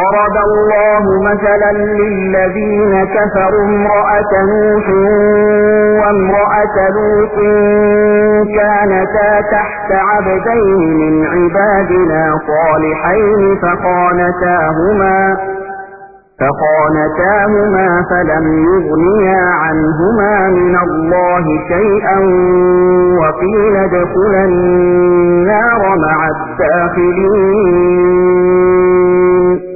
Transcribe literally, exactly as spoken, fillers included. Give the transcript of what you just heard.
ضرب الله مثلا للذين كفروا امرأة نوح وامرأة لوط كانتا تحت عبدين من عبادنا صالحين فخانتاهما فخانتاهما فلم يغنيا عنهما من الله شيئا وقيل ادخلا النار مع الداخلين